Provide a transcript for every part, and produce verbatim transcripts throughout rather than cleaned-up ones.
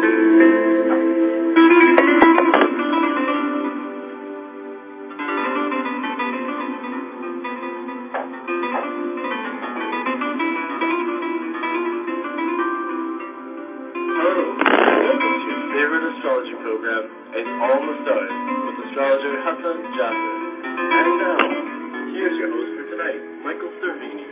program is All the Stars with astrologer Hassan Jaffer. And now, here's your host for tonight, Michael Cervini.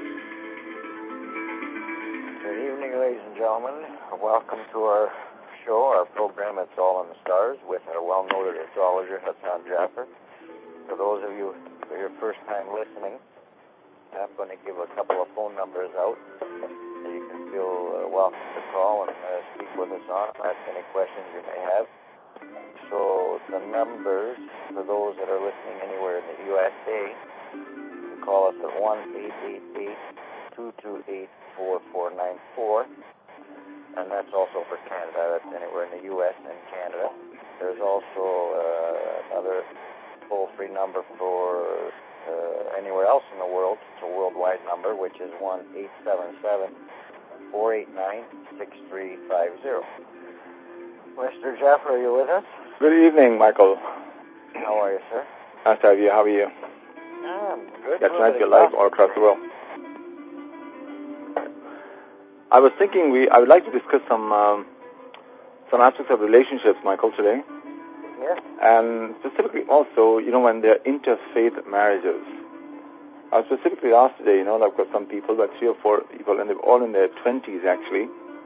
Good evening, ladies and gentlemen. Welcome to our show, our program, It's All in the Stars, with our well-noted astrologer Hassan Jaffer. For those of you who are your first time listening, I'm going to give a couple of phone numbers out so you can feel uh, welcome to call and uh, speak with us on, ask any questions you may have. So the numbers, for those that are listening anywhere in the U S A, you can call us at one eight eight eight, two two eight, four four nine four, and that's also for Canada. That's anywhere in the U S and Canada. There's also uh, another toll-free number for uh, anywhere else in the world. It's a worldwide number, which is one eight seven seven, four eight nine, six three five zero. Mister Jaffer, are you with us? Good evening, Michael. How are you, sir? Nice to have you. How are you? Yeah, I'm good. That's nice to be live all across the world. I was thinking we. I would like to discuss some um, some aspects of relationships, Michael, today. Yeah. And specifically also, you know, when they're interfaith marriages. I was specifically asked today, you know, like got some people, like three or four people, and they're all in their twenties, actually.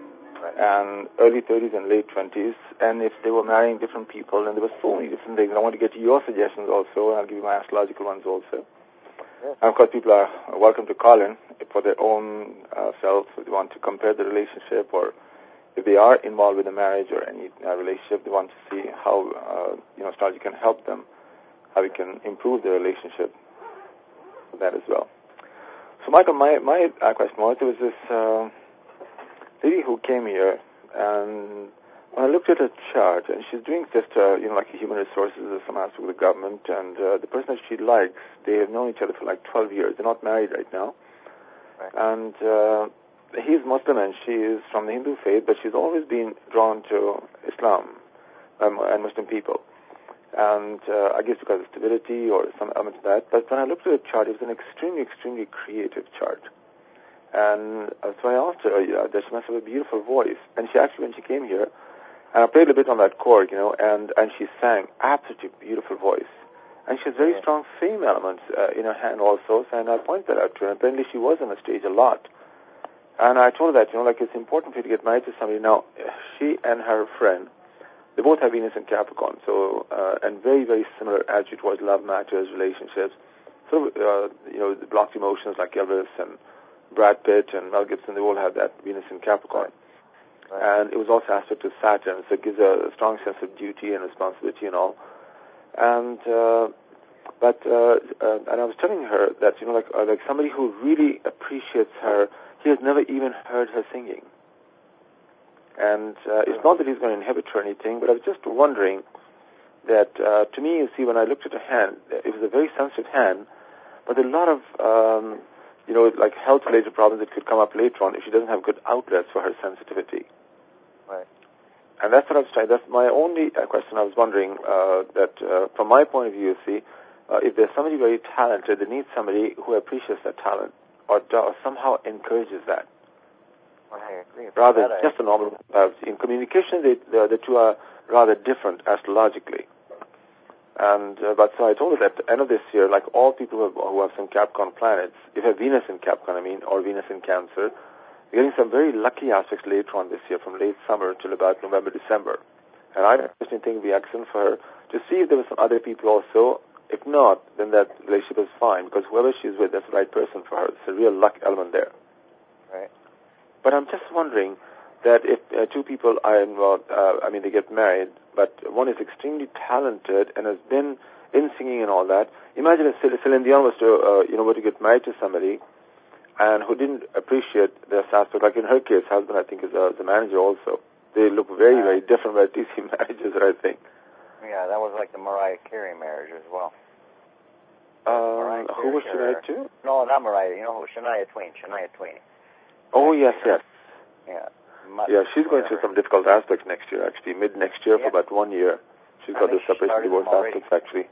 And early thirties and late twenties, and if they were marrying different people, and there were so many different things. I want to get to your suggestions also, and I'll give you my astrological ones also. Yes. And of course, people are welcome to call in for their own uh, selves, if they want to compare the relationship, or if they are involved with a marriage or any uh, relationship, they want to see how, uh, you know, astrology can help them, how we can improve their relationship, that as well. So, Michael, my, my uh, question was, there was this... Uh, lady who came here, and when I looked at her chart, and she's doing just, uh, you know, like human resources or some aspect of the government, and uh, the person that she likes, they have known each other for like twelve years. They're not married right now. Right. And uh, he's Muslim, and she is from the Hindu faith, but she's always been drawn to Islam um, and Muslim people. And uh, I guess because of stability or some element of that. But when I looked at her chart, it was an extremely, extremely creative chart. And uh, so I asked her, yeah, that she must have a beautiful voice. And she actually, when she came here, and I played a bit on that chord, you know, and, and she sang absolutely beautiful voice. And she has very yeah. strong fame elements uh, in her hand also, and I pointed that out to her. And apparently she was on the stage a lot. And I told her that, you know, like it's important for you to get married to somebody. Now, she and her friend, they both have Venus in Capricorn, so, uh, and very, very similar attitude towards love matters, relationships. Sort of, uh, you know, the blocked emotions like Elvis and Brad Pitt and Mel Gibson, they all have that Venus in Capricorn. Right. Right. And it was also aspect to Saturn, so it gives a strong sense of duty and responsibility and all. And, uh, but, uh, uh, and I was telling her that, you know, like, uh, like somebody who really appreciates her, he has never even heard her singing. And uh, it's not that he's going to inhibit her or anything, but I was just wondering that, uh, to me, you see, when I looked at her hand, it was a very sensitive hand, but a lot of, um, you know, like health-related problems that could come up later on if she doesn't have good outlets for her sensitivity. Right. And that's what I was trying. That's my only uh, question. I was wondering uh, that, uh, from my point of view, you see, uh, if there's somebody very talented, they need somebody who appreciates that talent or, or somehow encourages that. Well, I agree. Rather than just a normal. Uh, in communication, they, the, the two are rather different astrologically. And uh, but so I told her that at the end of this year, like all people who have, who have some Capricorn planets, if you have Venus in Capricorn, I mean, or Venus in Cancer, you're getting some very lucky aspects later on this year, from late summer till about November, December. And I personally think it would be excellent for her to see if there were some other people also. If not, then that relationship is fine, because whoever she's with, that's the right person for her. It's a real luck element there. Right. But I'm just wondering that if uh, two people are involved, uh, I mean, they get married, but one is extremely talented and has been in singing and all that. Imagine if Celine Dion was to, uh, you know, were to get married to somebody and who didn't appreciate their aspect. Like in her case, husband, I think, is a, the manager also. They look very, very different by T C marriages, I think. Yeah, that was like the Mariah Carey marriage as well. Uh, who was she married to? No, not Mariah. You know who? Shania Twain. Shania Twain. Oh, yes, yes. Yeah. Much Yeah, she's going through better. some difficult aspects next year, actually. Mid next year, Yeah. for about one year. She's I got the think she separation started divorce them already. aspects, actually.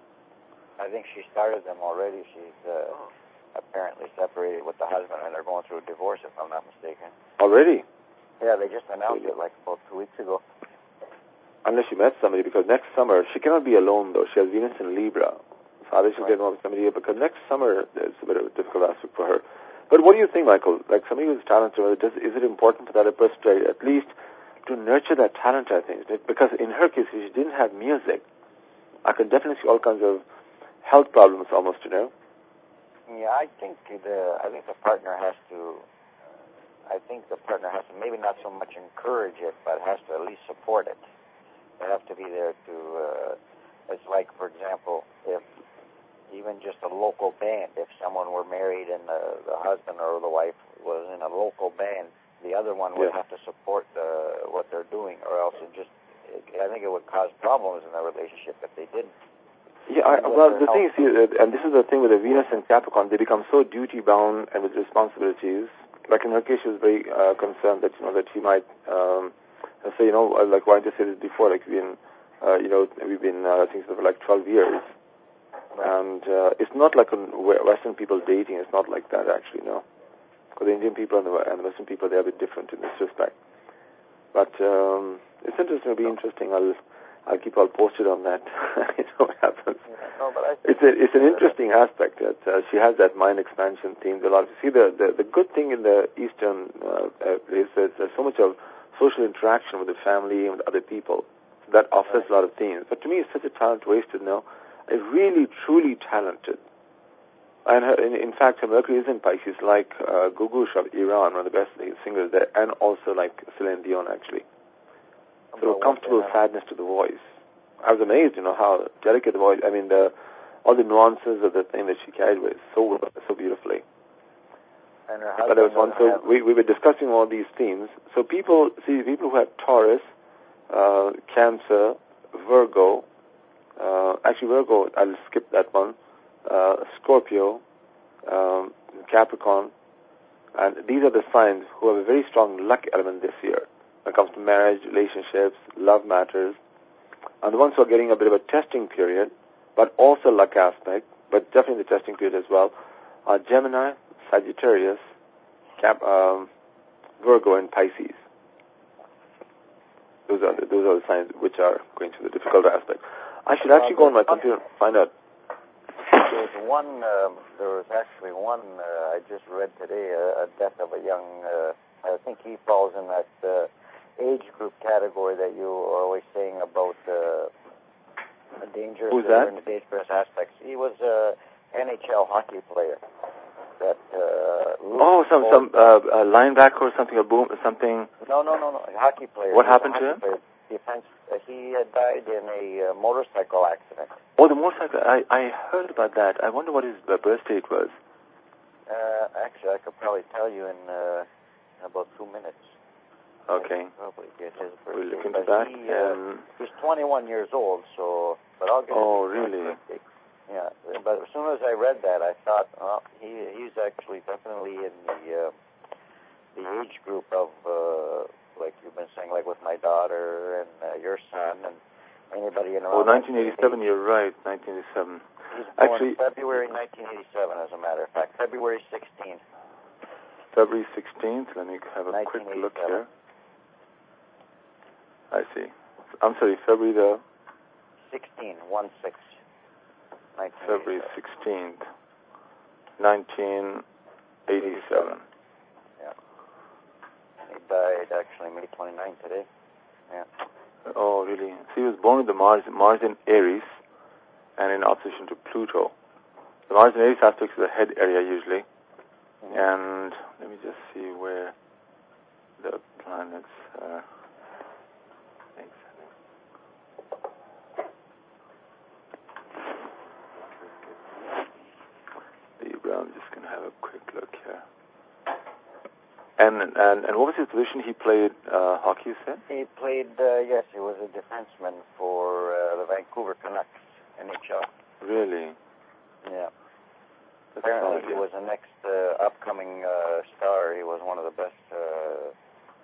I think she started them already. She's uh, apparently separated with the husband, and they're going through a divorce, if I'm not mistaken. Already? Yeah, they just announced it like about two weeks ago. Unless she met somebody, because next summer, she cannot be alone, though. She has Venus in Libra. So either she'll Right. get involved with somebody here, because next summer, there's a bit of a difficult aspect for her. But what do you think, Michael? Like somebody who's talented, does, is it important for that person to at least to nurture that talent, I think? Because in her case, if she didn't have music, I could definitely see all kinds of health problems almost, you know? Yeah, I think the I think the partner has to. I think the partner has to maybe not so much encourage it, but has to at least support it. They have to be there to. Uh, it's like, for example, if even just a local band, if someone were married and the, the husband or the wife was in a local band, the other one would Yeah. have to support uh, what they're doing, or else it just. It, I think it would cause problems in the relationship if they didn't. Yeah, I, well, the thing is, here, and this is the thing with the Venus and Capricorn, they become so duty-bound and with responsibilities. Like in her case, she was very uh, concerned that, you know, that she might, um, say, you know, like why did I say this before, like we've been, uh, you know, we've been, uh, I think, for like twelve years. And uh, it's not like in Western people dating, it's not like that, actually, no. Because the Indian people and the, and the Western people, they're a bit different in this respect. But um, it's interesting, it'll be interesting. I'll I'll keep all posted on that. You know what happens. Yeah, no, but I It's think a, it's an interesting aspect that uh, she has that mind expansion theme. A lot. See, the, the the good thing in the Eastern uh, uh, is that there's so much of social interaction with the family and with other people. So that offers Right. a lot of themes. But to me, it's such a talent wasted now. A really, truly talented. And her, in, in fact, her Mercury is in Pisces, like uh, Gugush of Iran, one of the best singers there, and also like Celine Dion, actually. So a comfortable sadness to the voice. I was amazed, you know, how delicate the voice, I mean, the all the nuances of the thing that she carried with so so beautifully. And her But there was one, husband so have, we, we were discussing all these themes. So people, see, people who have Taurus, uh, Cancer, Virgo, uh, actually Virgo, I'll skip that one, uh, Scorpio, um, Capricorn, and these are the signs who have a very strong luck element this year when it comes to marriage, relationships, love matters. And the ones who are getting a bit of a testing period, but also luck aspect, but definitely the testing period as well, are Gemini, Sagittarius, Cap, um, Virgo, and Pisces. Those are the, those are the signs which are going through the difficult aspect. I should actually go on my computer and find out. There's one. Um, there was actually one uh, I just read today. A, a death of a young. Uh, I think he falls in that uh, age group category that you are always saying about uh, the dangerous. Who's that? In the dangerous aspects. He was a N H L hockey player. That. Uh, Oh, some some uh, uh, linebacker or something, a boom, something. No, no, no, no. A hockey player. What He was happened a to hockey player. Defense. Uh, he uh, died in a uh, motorcycle accident. Oh, the motorcycle. I, I heard about that. I wonder what his uh, birth date was. Uh, actually, I could probably tell you in, uh, in about two minutes. Okay. I could probably get his birthday. We'll look into But that. He, uh, Um, he's twenty-one years old, so, but I'll get Oh, his exact really? birthday. Yeah, but as soon as I read that, I thought, oh, he he's actually definitely in the uh, the age group of, uh, like you've been saying, like with my daughter and uh, your son and anybody in around. oh, nineteen eighty-seven, you're right, nineteen eighty-seven. He's born Actually, February nineteen eighty-seven, as a matter of fact, February sixteenth. February sixteenth, let me have a quick look here. I see. I'm sorry, February the... sixteen, one six. February sixteenth, nineteen eighty-seven. Yeah. He died actually May twenty-ninth today. Yeah. Oh, really? So he was born with the Mars, Mars in Aries and in opposition to Pluto. The Mars in Aries aspect is the head area usually. Mm-hmm. And let me just see where the planets are. I'm just going to have a quick look here. And and and what was his position? He played uh, hockey, you said? He played, uh, yes, he was a defenseman for uh, the Vancouver Canucks, N H L. Really? Yeah. That's Apparently fun, he yeah. was the next uh, upcoming uh, star. He was one of the best uh,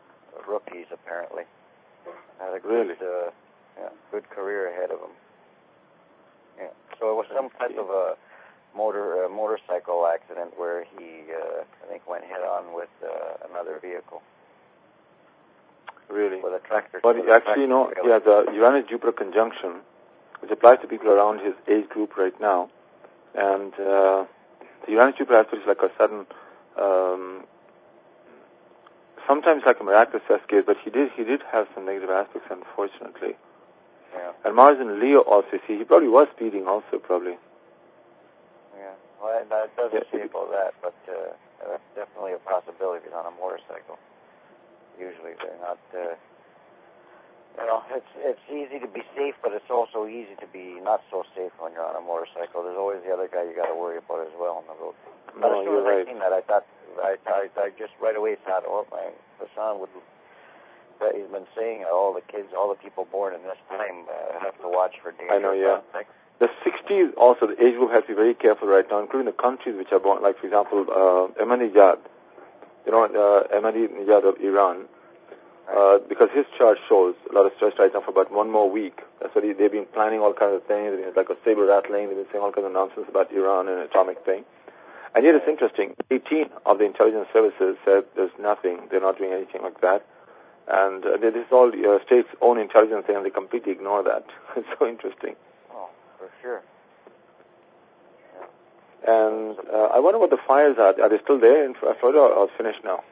rookies, apparently. Had a good, Really? uh, yeah, good career ahead of him. Yeah. So it was some type of a motor uh, motorcycle accident where he, uh, I think, went head-on with uh, another vehicle. Really? With a tractor. But with a actually, you know, he has a Uranus-Jupiter conjunction, which applies to people around his age group right now. And uh, the Uranus-Jupiter aspect is like a sudden, um, sometimes like a miraculous test case, but he did he did have some negative aspects, unfortunately. Yeah. And Mars in Leo also, see, he probably was speeding also, probably. Yeah. Well, it doesn't Yeah. say about that, but uh, that's definitely a possibility on a motorcycle. Usually they're not, uh, you know, it's it's easy to be safe, but it's also easy to be not so safe when you're on a motorcycle. There's always the other guy you got to worry about as well on the road. But No, as soon you're as right. I seen that, I thought, I, I, I just right away thought, oh, my Hassan would, that he's been saying all the kids, all the people born in this time uh, have to watch for danger. I know, yeah. prospects. The sixties also, the age group has to be very careful right now, including the countries which are born, like, for example, uh, Ahmadinejad. You know, uh, Ahmadinejad of Iran. Uh, because his chart shows a lot of stress right now for about one more week. That's what he, they've been planning all kinds of things. It's like a saber rattling. They've been saying all kinds of nonsense about Iran and atomic thing. And yet it's interesting. eighteen of the intelligence services said there's nothing. They're not doing anything like that. And uh, this is all uh, states' own intelligence thing, and they completely ignore that. It's so interesting. Oh, for sure. And uh, I wonder what the fires are. Are they still there in Florida or, or finished now?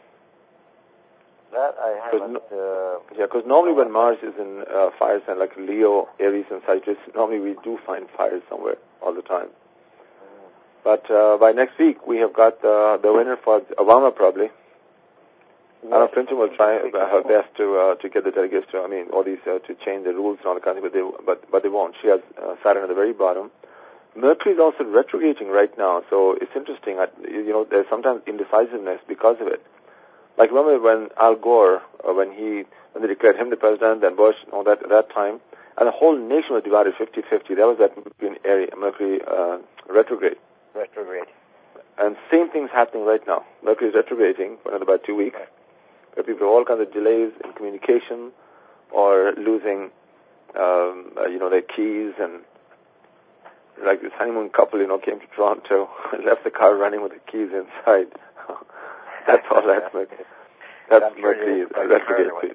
That I haven't. Uh, yeah, because normally when Mars is in uh, fire sign like Leo, Aries, and Sagittarius, normally we do find fires somewhere all the time. mm. But uh, by next week, we have got uh, the winner for Obama probably. Yes. Anna Clinton will try her best to uh, to get the delegates to, I mean, all these uh, to change the rules and all the kind of thing, but they but but they won't. She has uh, Saturn at the very bottom. Mercury is also retrograding right now, so it's interesting. I, you know, there's sometimes indecisiveness because of it. Like remember when Al Gore, uh, when he when they declared him the president, then Bush, all that at that time, and the whole nation was divided fifty-fifty. That was that Mercury area, Mercury uh, retrograde. Retrograde. And same thing's happening right now. Mercury is retrograding for another about two weeks. Where people have all kinds of delays in communication, or losing, um, uh, you know, their keys, and like this honeymoon couple, you know, came to Toronto and left the car running with the keys inside. That's all that's Mercury. That's I'm sure Mercury you retrograde.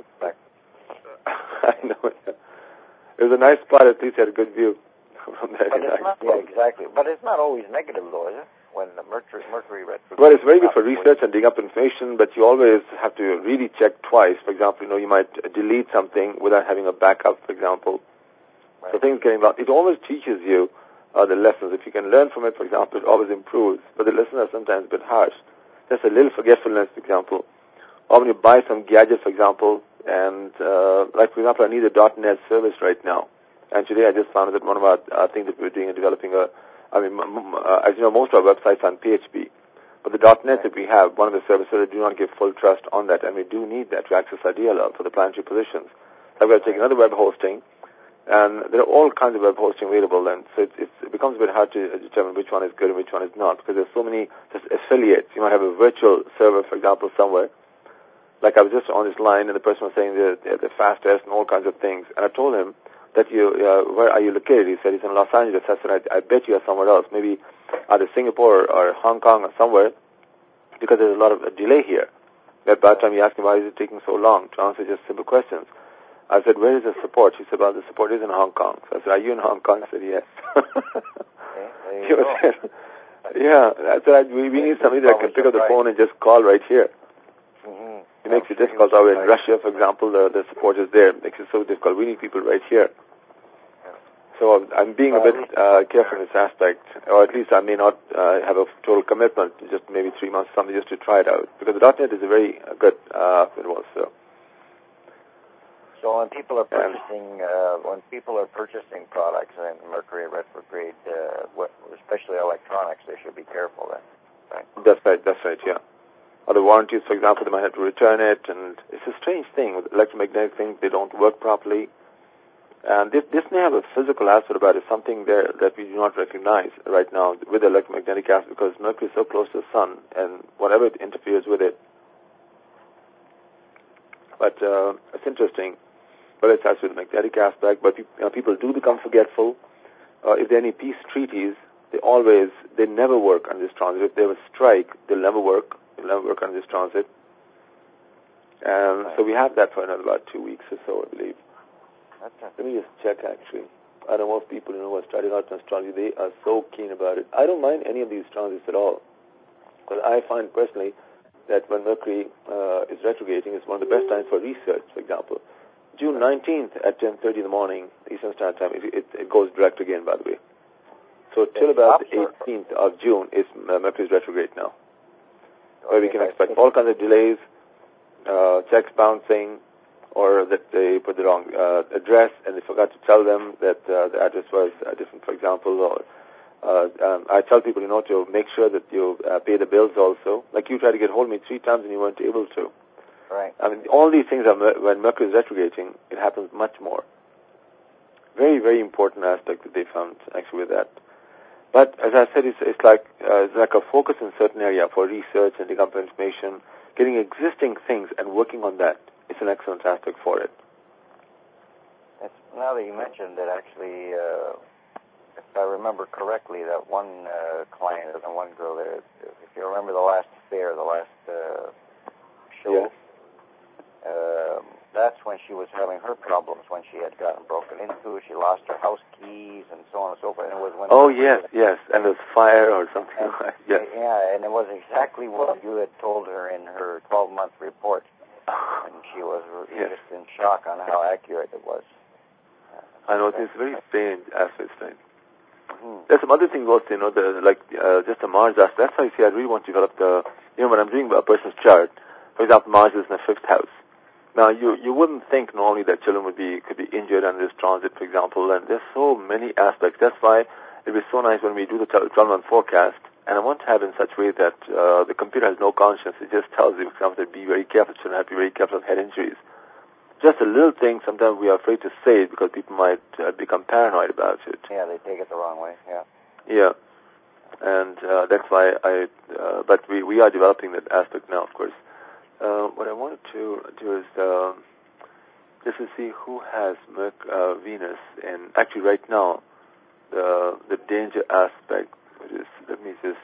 I know. It was a nice spot. At least had a good view from there. But it's not, yeah, exactly. But it's not always negative, though, is it? When the Mercury, Mercury retrograde. Well, it's very good for research and digging up information, but you always have to really check twice. For example, you know, you might delete something without having a backup, for example. Right. So things getting lost. It always teaches you uh, the lessons. If you can learn from it, for example, it always improves. But the lessons are sometimes a bit harsh. Just a little forgetfulness, for example. Or when you buy some gadget, for example, and, uh, like, for example, I need a .NET service right now. And today I just found that one of our uh, things that we're doing is developing a, I mean, m- uh, as you know, most of our websites are on P H P. But the .NET that we have, one of the services, I do not give full trust on that, and we do need that to access our D L L for the planetary positions. So I've got to take another web hosting, and there are all kinds of web hosting available, and so it, it's, it becomes a bit hard to determine which one is good and which one is not, because there's so many just affiliates. You might have a virtual server, for example, somewhere. Like I was just on this line, and the person was saying they're, they're the fastest and all kinds of things, and I told him, that you, uh, where are you located? He said he's in Los Angeles. I said, I, I bet you are somewhere else, maybe either Singapore or, or Hong Kong or somewhere, because there's a lot of uh, delay here. At that time, he asked me, why is it taking so long to answer just simple questions? I said, where is the support? He said, well, the support is in Hong Kong. So I said, are you in Hong Kong? He said, yes. Okay, there you go. Yeah, I said, we, we need somebody that can pick up the phone and just call right here. Mm-hmm. It makes it difficult. Over in Russia, for example, the, the support is there. It makes it so difficult. We need people right here. So I'm being a bit uh, careful in this aspect, or at least I may not uh, have a total commitment, just maybe three months, something just to try it out, because the .NET is a very uh, good uh, it was so. So when people are purchasing, uh, when people are purchasing products in Mercury retrograde, uh, what, especially electronics, they should be careful then. Right? That's right. That's right. Yeah. Or the warranties, for example, they might have to return it, and it's a strange thing with electromagnetic things. They don't work properly. And this, this may have a physical aspect about it, something there that we do not recognize right now with the electromagnetic aspect, because Mercury is so close to the Sun, and whatever it interferes with it, But uh, it's interesting. But it has to do with the magnetic aspect. But pe- you know, people do become forgetful. Uh, if there are any peace treaties, they always, they never work on this transit. If they have a strike, they'll never work. They'll never work on this transit. Um, right. So we have that for another about two weeks or so, I believe. Okay. Let me just check, actually. I know most people, you know, who are studying out in astrology, they are so keen about it. I don't mind any of these transits at all. Because I find personally that when Mercury uh, is retrograding, it's one of the best times for research, for example. June nineteenth at ten thirty in the morning, Eastern Standard Time, it, it, it goes direct again, by the way. So till about the eighteenth of June, is uh, Mercury's retrograde now. Where we can expect all kinds of delays, uh, checks bouncing, or that they put the wrong uh, address and they forgot to tell them that uh, the address was uh, different, for example. Or uh, um, I tell people, you know, to make sure that you uh, pay the bills also. Like you tried to get hold of me three times and you weren't able to. Right. I mean, all these things, are, when Mercury is retrograding, it happens much more. Very, very important aspect that they found, actually, with that. But, as I said, it's, it's like uh, it's like a focus in a certain area for research and digging up information, getting existing things and working on that. It's an excellent aspect for it. It's, now that you mentioned it, actually, uh, if I remember correctly, that one uh, client and one girl there, if you remember the last fair, the last uh, show, yes. Uh, that's when she was having her problems, when she had gotten broken into, she lost her house keys, and so on and so forth. And it was when oh, yes, was, yes, and there was fire or something and, like that. Yes. Yeah, and it was exactly what you had told her in her twelve-month report. And she was yes. just in shock on how accurate it was. Uh, I know, it's very strange aspects, right? Mm-hmm. There's some other things also, you know, the, like uh, just the Mars aspect. That's why you see I really want to develop the, you know, when I'm doing a person's chart, for example, Mars is in the fifth house. Now, you, you wouldn't think normally that children would be could be injured on this transit, for example, and there's so many aspects. That's why it would be so nice when we do the twelve-month forecast, and I want to have it in such a way that uh, the computer has no conscience. It just tells you, for example, that be very careful, children have to be very careful of head injuries. Just a little thing, sometimes we are afraid to say it because people might uh, become paranoid about it. Yeah, they take it the wrong way, yeah. Yeah, and uh, that's why I, uh, but we, we are developing that aspect now, of course. Uh, what I wanted to do is uh, just to see who has Merc, uh, Venus, and actually right now, the the danger aspect, which is, let me just,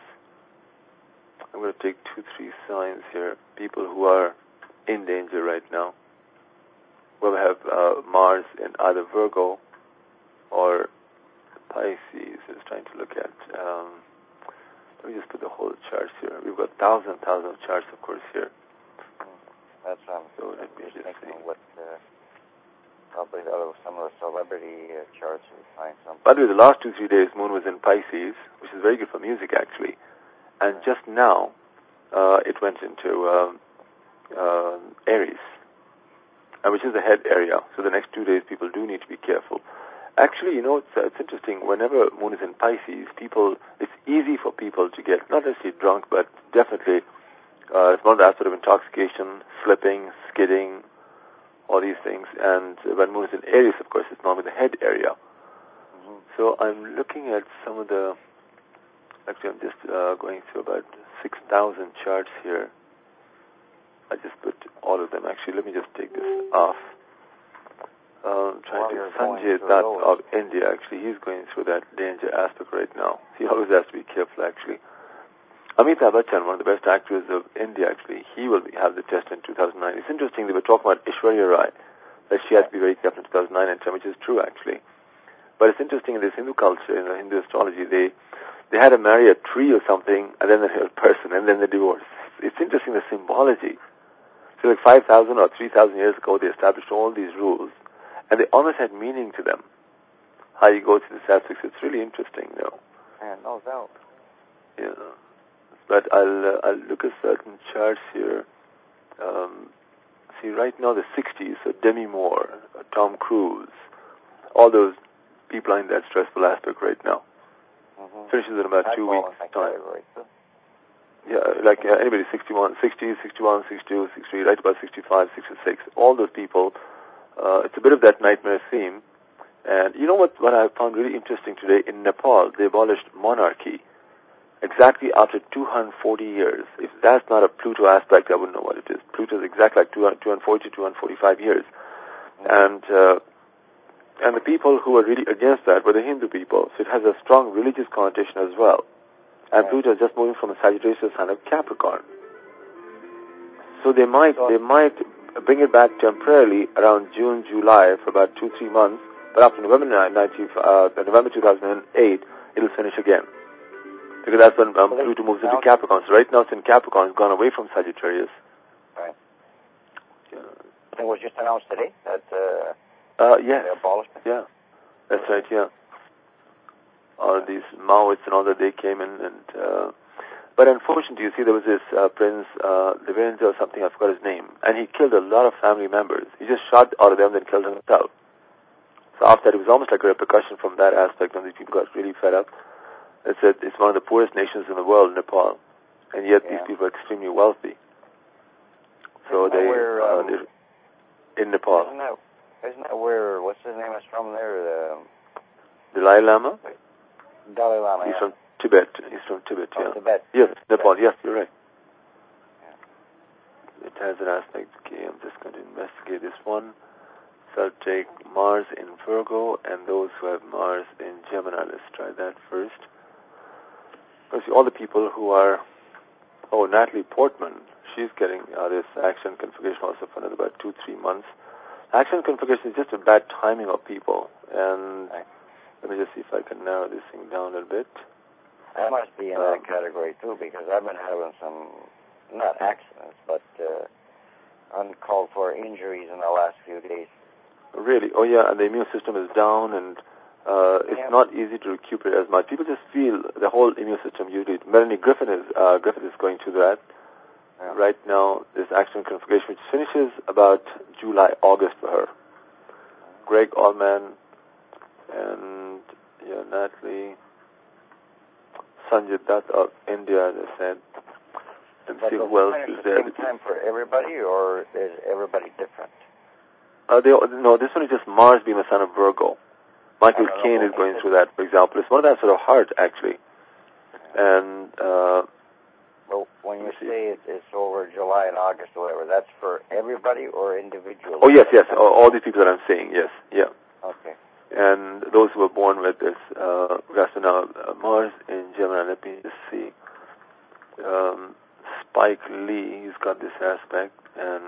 I'm going to take two, three signs here, people who are in danger right now. We'll have uh, Mars in either Virgo or Pisces. I was trying to look at, um, let me just put the whole charts here. We've got thousands and thousands of charts, of course, here. That's um, so let me just just thinking see. what uh, probably out of some of the celebrity uh, charts we find some. By the way, the last two, three days, Moon was in Pisces, which is very good for music, actually. And just now, uh, it went into um, uh, Aries, uh, which is the head area. So the next two days, people do need to be careful. Actually, you know, it's, uh, it's interesting. Whenever Moon is in Pisces, people, it's easy for people to get not necessarily drunk, but definitely uh, it's one of the aspects of intoxication, slipping, skidding, all these things. And when Moon is in Aries, of course, it's normally the head area. Mm-hmm. So I'm looking at some of the, actually I'm just uh, going through about six thousand charts here. I just put all of them. Actually, let me just take this off. Um, trying to Sanjay Dutt of India, actually, he's going through that danger aspect right now. He always has to be careful, actually. Amitabh Bachchan, one of the best actors of India, actually, he will be, have the test in two thousand nine. It's interesting, they were talking about Aishwarya Rai, that she had to be very careful in two thousand nine and ten, which is true, actually. But it's interesting, in this Hindu culture, in Hindu astrology, they they had to marry a tree or something, and then a person, and then they divorce. It's interesting, the symbology. So like five thousand or three thousand years ago, they established all these rules, and they almost had meaning to them. How you go through the aspects, it's really interesting, though. Yeah, no doubt. Yeah. But I'll, uh, I'll look at certain charts here. Um, see, right now the sixties, so Demi Moore, uh, Tom Cruise, all those people are in that stressful aspect right now. Mm-hmm. Finishes in about I two weeks' time. right, so. Yeah, like uh, anybody, sixty-one, sixty, sixty-one, sixty-two, sixty-three, right about sixty-five, sixty-six, all those people, uh, it's a bit of that nightmare theme. And you know what, what I found really interesting today? In Nepal, they abolished monarchy. exactly after two hundred forty years. If that's not a Pluto aspect, I wouldn't know what it is. Pluto is exactly like two hundred forty to two hundred forty-five years. And uh, and the people who are really against that were the Hindu people. So it has a strong religious connotation as well. And Pluto is just moving from the Sagittarius sign of Capricorn. So they might they might bring it back temporarily around June, July for about two, three months. But after November nineteenth, uh, November two thousand eight, it'll finish again. Because that's when um, Pluto moves into Capricorn. So right now it's in Capricorn. It's gone away from Sagittarius. Right. Yeah. It was just announced today that uh, uh, yes. they abolished it. Yeah, that's right, yeah. All yeah. these Maoists and all that, they came in and... Uh, but unfortunately, you see, there was this uh, Prince uh, Devendra or something, I forgot his name, and he killed a lot of family members. He just shot all of them, then killed himself. So after that, it was almost like a repercussion from that aspect when these people got really fed up. It's, a, it's one of the poorest nations in the world, Nepal, and yet yeah. these people are extremely wealthy. So isn't they, where, uh, um, in Nepal. Isn't that, isn't that where, what's his name is from there? The, Dalai Lama? Dalai Lama, He's yeah. from Tibet. He's from Tibet, oh, yeah. Tibet. Yes, Nepal, yes, you're right. Yeah. It has an aspect. Okay, I'm just going to investigate this one. So I'll take Mars in Virgo and those who have Mars in Gemini. Let's try that first. Because all the people who are, oh, Natalie Portman, she's getting uh, this action configuration also for another about two, three months. Action configuration is just a bad timing of people. And let me just see if I can narrow this thing down a little bit. I must be in um, that category too, because I've been having some, not accidents, but uh, uncalled for injuries in the last few days. Really? Oh, yeah, and the immune system is down, and uh, it's yeah. not easy to recuperate as much. People just feel the whole immune system usually. Melanie Griffin is, uh, Griffith is going through that. Yeah. Right now, this action configuration, which finishes about July, August for her. Greg Allman and, yeah, Natalie, Sanjay Dutt of India, as I said. And but see does who else it is at there. the same time for everybody, or is everybody different? Uh, they, no, this one is just Mars being a son of Virgo. Michael Caine is going through that, for example. It's one of that sort of heart, actually. And, uh... Well, when you say it, it's over July and August or whatever, that's for everybody or individually? Oh, yes, yes. All, all these people that I'm saying, yes, yeah. Okay. And those who were born with this, uh, now, uh, Mars in Gemini, let me just see. Um, Spike Lee, he's got this aspect, and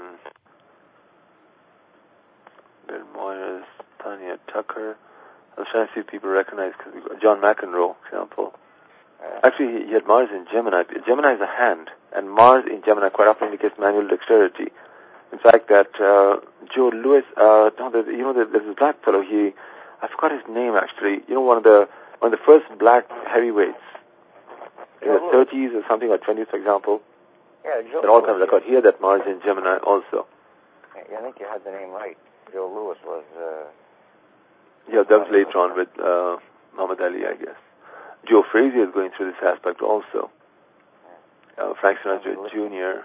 Bill Moyers, Tanya Tucker. I was trying to see if people recognize, because John McEnroe, for example. Uh, Actually, he, he had Mars in Gemini. Gemini is a hand, and Mars in Gemini quite often indicates manual dexterity. In fact, that uh, Joe Louis, uh, no, you know, there's this black fellow. He, I forgot his name actually. You know, one of the one of the first black heavyweights in the thirties or something, or twenties, for example. Yeah, Joe. And all kinds of record. He had that Mars in Gemini also. Yeah, I think you had the name right. Joe Louis was. Uh, yeah, that was later on with uh, Muhammad Ali, I guess. Joe Frazier is going through this aspect also. Uh, Frank Sinatra Junior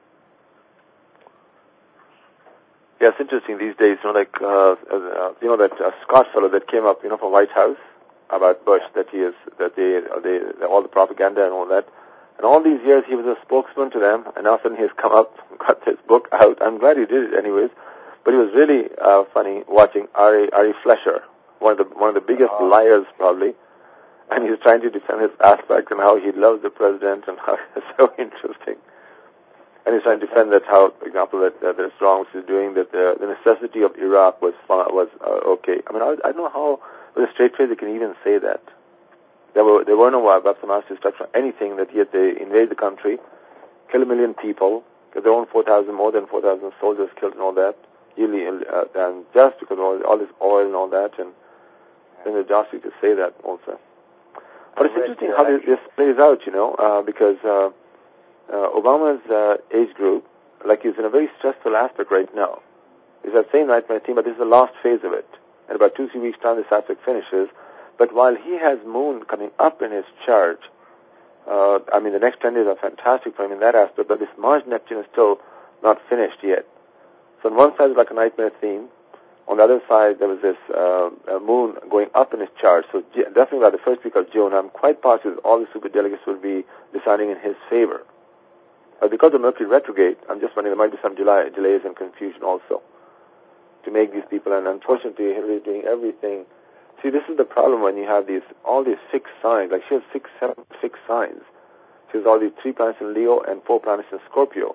Yeah, it's interesting these days. You know, like uh, uh, you know that uh, Scott fellow that came up, you know, from White House about Bush, that he is that they they all the propaganda and all that. And all these years he was a spokesman to them, and now suddenly he's come up, got his book out. I'm glad he did it anyways. But it was really uh, funny watching Ari Ari Fleischer, one of the one of the biggest oh. liars probably. And he's trying to defend his aspect and how he loves the president and how it's so interesting. And he's trying to defend that how, for example, that, that there's wrong which is doing, that the, the necessity of Iraq was was uh, okay. I mean, I, I don't know how with a straight face they can even say that. There were there were no weapons of mass destruction, anything, that yet they invade the country, kill a million people, get their own four thousand, more than four thousand soldiers killed and all that, yearly, uh, and just because of all, all this oil and all that, and then the audacity to say that also. But it's interesting how this, this plays out, you know, uh, because uh, uh, Obama's uh, age group, like, he's in a very stressful aspect right now. He's that same nightmare team, but this is the last phase of it. In about two, three weeks' time, this aspect finishes. But while he has Moon coming up in his chart, uh, I mean, the next ten days are fantastic for him in that aspect, but this Mars-Neptune is still not finished yet. So on one side, it's like a nightmare theme. On the other side, there was this uh, uh, moon going up in his chart. So definitely by the first week of June, I'm quite positive all the superdelegates will be deciding in his favor. But because of Mercury retrograde, I'm just wondering there might be some delay, delays and confusion also to make these people. And unfortunately, Hillary is doing everything. See, this is the problem when you have these all these fixed signs. Like she has six, seven fixed signs. She has all these three planets in Leo and four planets in Scorpio.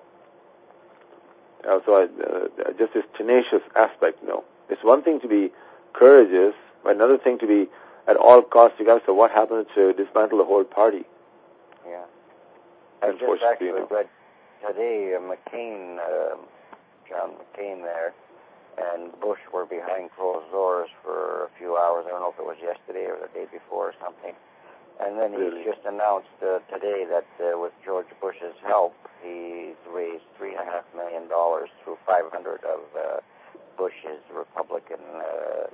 Uh, so I, uh, just this tenacious aspect, you know. It's one thing to be courageous, but another thing to be at all costs together. So what happens to dismantle the whole party? Yeah. I just actually you know. read today uh, McCain, uh, John McCain there, and Bush were behind closed doors for a few hours. I don't know if it was yesterday or the day before or something. And then he really? just announced uh, today that uh, with George Bush's help, he's raised three and a half million dollars through five hundred of uh, Bush's Republican uh,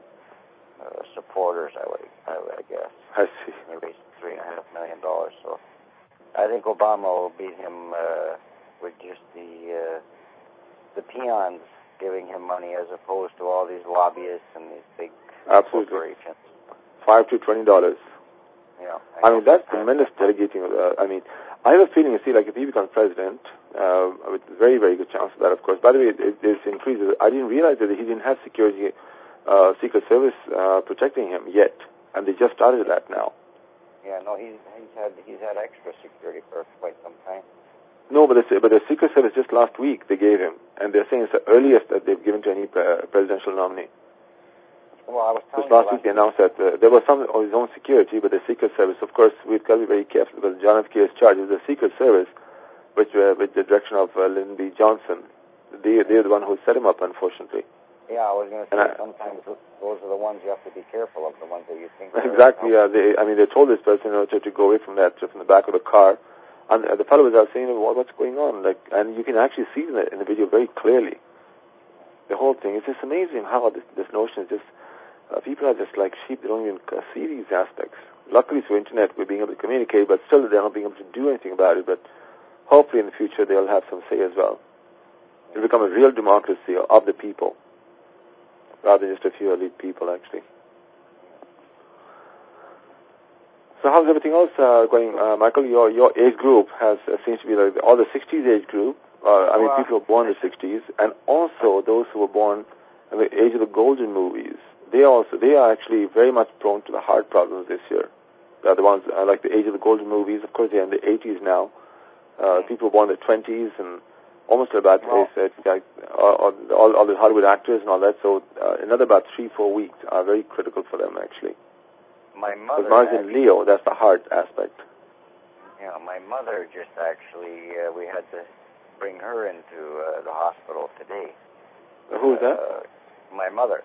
uh, supporters. I would, I, would, I guess. I see. He raised three and a half million dollars. So I think Obama will beat him uh, with just the uh, the peons giving him money, as opposed to all these lobbyists and these big Absolutely. corporations. Five to twenty dollars. Yeah, I, I mean, that's tremendous delegating. Uh, I mean, I have a feeling, you see, like if he becomes president, uh, with very, very good chance of that, of course. By the way, it, it increases. I didn't realize that he didn't have security, uh, Secret Service uh, protecting him yet, and they just started that now. Yeah, no, he's, he's had he's had extra security for quite some time. No, but the, but the Secret Service just last week they gave him, and they're saying it's the earliest that they've given to any uh, presidential nominee. Well, I was Just last week they announced that uh, there was some of his own security, but the Secret Service, of course, we've got to be very careful because John F. Kerry's charge is the Secret Service, which uh, with the direction of uh, Lyndon B. Johnson. They, they're the one who set him up, unfortunately. Yeah, I was going to say, I, sometimes those are the ones you have to be careful of, the ones that you think... Exactly, yeah. They, I mean, they told this person, you know, to, to go away from that, from the back of the car. And uh, the fellow was out saying, well, what's going on? Like, and you can actually see in the, in the video very clearly. The whole thing. It's just amazing how this, this notion is just... Uh, people are just like sheep. They don't even uh, see these aspects. Luckily through internet we're being able to communicate, but still they're not being able to do anything about it. But hopefully in the future they'll have some say as well. It'll become a real democracy of the people, rather than just a few elite people, actually. So how's everything else uh, going, uh, Michael? Your your age group has uh, seems to be like all the sixties age group. Uh, I mean, people who were born in the sixties, and also those who were born in the age of the golden movies. They also they are actually very much prone to the heart problems this year. They're the ones uh, like the age of the golden movies. Of course, they're in the eighties now. Uh, people born in the twenties and almost about well, they said like all, all all the Hollywood actors and all that. So uh, another about three four weeks are very critical for them actually. My mother. Because Mars in Leo, that's the heart aspect. Yeah, my mother just actually uh, we had to bring her into uh, the hospital today. Uh, who's uh, that? My mother.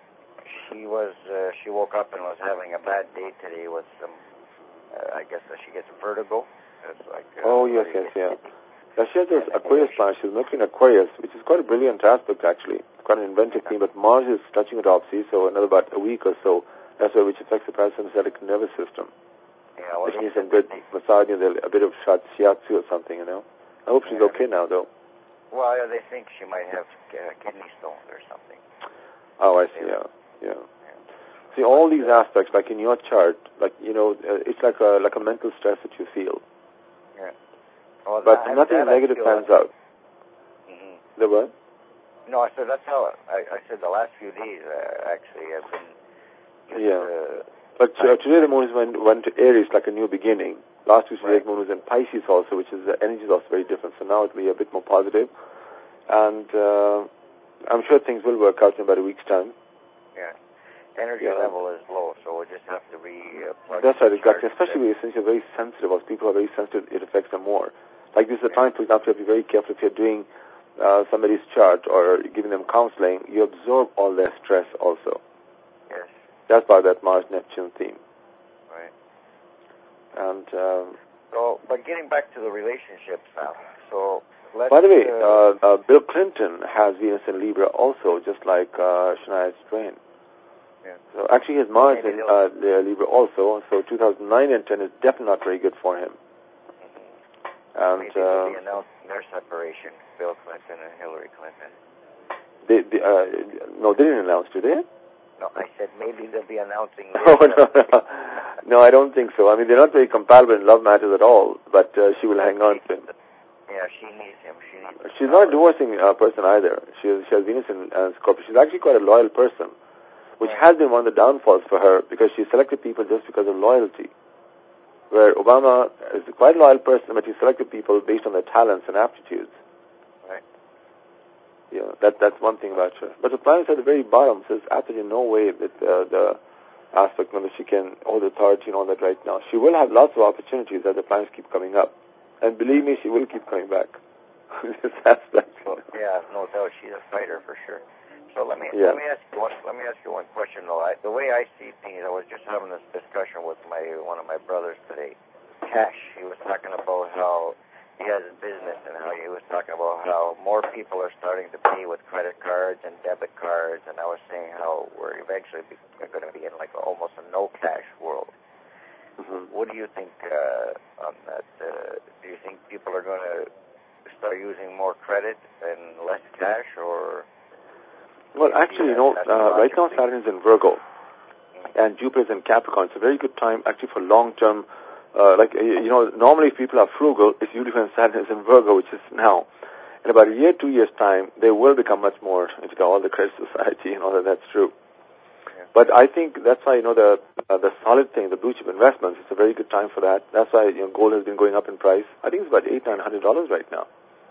She was, uh, she woke up and was having a bad day today with some, uh, I guess uh, she gets vertigo. It's like, uh, oh, yes, yes, yeah. Now, she has this Aquarius planet. She's looking at Aquarius, which is quite a brilliant aspect, actually. It's quite an inventive thing, but Mars is touching it opposite, so another about a week or so. That's why, which affects the parasympathetic nervous system. Yeah, well, which needs some good massaging, a bit of shiatsu or something, you know. I hope she's yeah. okay now, though. Well, yeah, they think she might have uh, kidney stones or something. Oh, I see, yeah. Yeah. yeah. See, all these aspects, like in your chart, like, you know, uh, it's like a like a mental stress that you feel. Yeah. Well, but that, nothing that negative pans out. Mm-hmm. The what? No, I said that's how, I, I said the last few days, uh, actually, have been just, Yeah. Uh, but uh, today the moon is went, went to Aries, like a new beginning. Last week's right. moon was in Pisces also, which is, the energy is also very different. So now it will be a bit more positive. And uh, I'm sure things will work out in about a week's time. Yeah. Energy yeah. level is low, so we'll just have to re-plug. That's right, exactly. Especially since you're very sensitive, as people are very sensitive, it affects them more. Like this is the time, for example, you have to be very careful if you're doing uh, somebody's chart or giving them counseling, you absorb all their stress also. Yes. That's part of that Mars-Neptune theme. Right. And, um... So, but getting back to the relationships now, so let's... By the way, uh, uh, uh, Bill Clinton has Venus in Libra also, just like uh, Shania Twain. Yeah. So actually his Mars in uh, Libra also, so two thousand nine and ten is definitely not very good for him. Mm-hmm. And Maybe they'll be announcing their separation, Bill Clinton and Hillary Clinton. They, they uh, no, they didn't announce, did they? No, I said maybe they'll be announcing. Oh, no, no. No, I don't think so. I mean, they're not very compatible in love matters at all, but uh, she will hang on to him. Yeah, she needs him. She needs She's not a divorcing uh, person either. She, is, she has Venus in uh, Scorpio. She's actually quite a loyal person, which has been one of the downfalls for her because she selected people just because of loyalty. Where Obama is quite a loyal person, but he selected people based on their talents and aptitudes. Right. Yeah, that that's one thing about her. But the planets at the very bottom says absolutely no way that uh, the aspect whether she can hold authority and all that right now. She will have lots of opportunities as the planets keep coming up. And believe me, she will keep coming back. That's that. Well, yeah, no doubt, she's a fighter for sure. So let me yeah. let me ask you one let me ask you one question though. I, the way I see things, I was just having this discussion with my one of my brothers today. Cash. He was talking about how he has a business and how he was talking about how more people are starting to pay with credit cards and debit cards, and I was saying how we're eventually going to be in like almost a no cash world. Mm-hmm. What do you think uh, on that? Uh, do you think people are going to start using more credit and less cash, or? Well, actually, you know, uh, right now Saturn is in Virgo, and Jupiter is in Capricorn. It's a very good time, actually, for long-term. Uh, like you know, normally if people are frugal, it's usually when Saturn is in Virgo, which is now. In about a year, two years time, they will become much more into all the credit society and all that. That's true. But I think that's why, you know, the uh, the solid thing, the blue chip investments, it's a very good time for that. That's why, you know, gold has been going up in price. I think it's about eight, nine hundred dollars right now.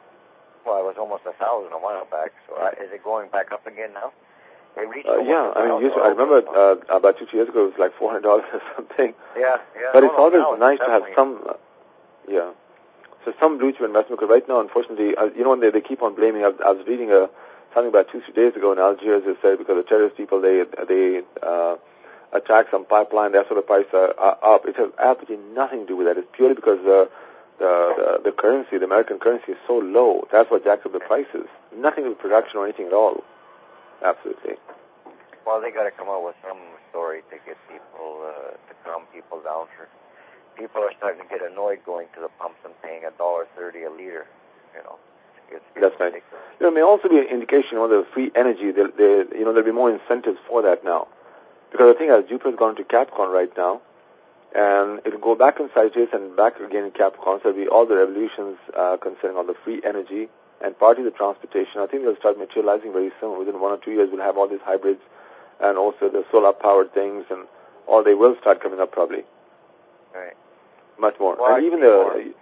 Well, it was almost a thousand a while back. So uh, is it going back up again now? It reached uh, yeah, I mean, used to, I remember uh, about two, three years ago, it was like four hundred dollars or something. Yeah, yeah. But no, it's no, always no, nice it's to have some, uh, yeah. So some blue chip investment, because right now, unfortunately, uh, you know, they, they keep on blaming. I, I was reading a, something about two, three days ago in Algiers, they said because the terrorist people, they, they, uh, attack some pipeline, that's why the prices are, are up. It has absolutely nothing to do with that. It's purely because the, the, the, the currency, the American currency is so low. That's what jacks up the prices. Nothing with production or anything at all. Absolutely. Well, they got to come up with some story to get people, uh, to calm people down. For people are starting to get annoyed going to the pumps and paying a dollar thirty a liter. You know, it's, it's that's right. You know, it may also be an indication of the free energy. They, they, you know, there'll be more incentives for that now. Because I think as Jupiter's gone to Capricorn right now, and it'll go back in Sagittarius and back again in Capricorn, so there'll be all the revolutions uh, concerning all the free energy and partly the transportation. I think they'll start materializing very soon. Within one or two years, we'll have all these hybrids and also the solar-powered things, and all they will start coming up probably. Right. Much more. Well, and even the,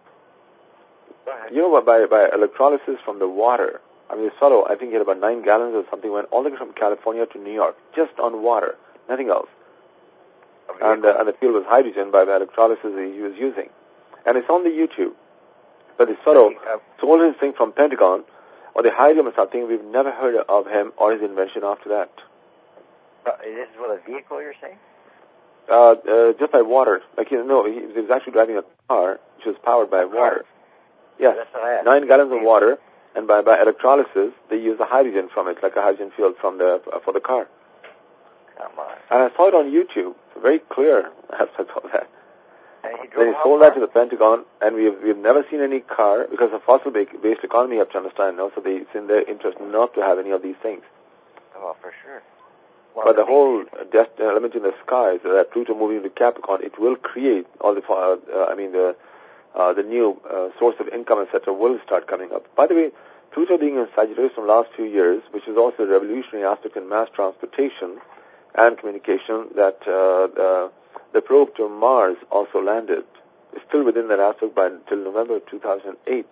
uh, you know, by, by electrolysis from the water, I mean, this fellow, I think he had about nine gallons or something, went all the way from California to New York, just on water, nothing else. And, uh, and the fuel was hydrogen by the electrolysis that he was using. And it's on the YouTube. But this fellow sold his thing from Pentagon, or they hired him or something. We've never heard of him or his invention after that. Uh, this is with a vehicle, you're saying? Uh, uh, just by water. Like, you know, he, he was actually driving a car which was powered by water. Yes, nine gallons of water. And by, by electrolysis, they use the hydrogen from it, like a hydrogen fuel from the uh, for the car. Come on. And I saw it on YouTube. It's very clear aspect of that. And he then he sold that to the Pentagon, and we've we've never seen any car because of fossil-based economy. You have to understand, no? So they, it's in their interest not to have any of these things. Oh, for sure. Well, but the whole dest- element in the sky, so that Pluto moving to Capricorn, it will create all the uh, I mean the. Uh, the new uh, source of income, et cetera, will start coming up. By the way, Pluto being in Sagittarius from the last few years, which is also a revolutionary aspect in mass transportation and communication, that uh, the, the probe to Mars also landed. It's still within that aspect by until November two thousand eight.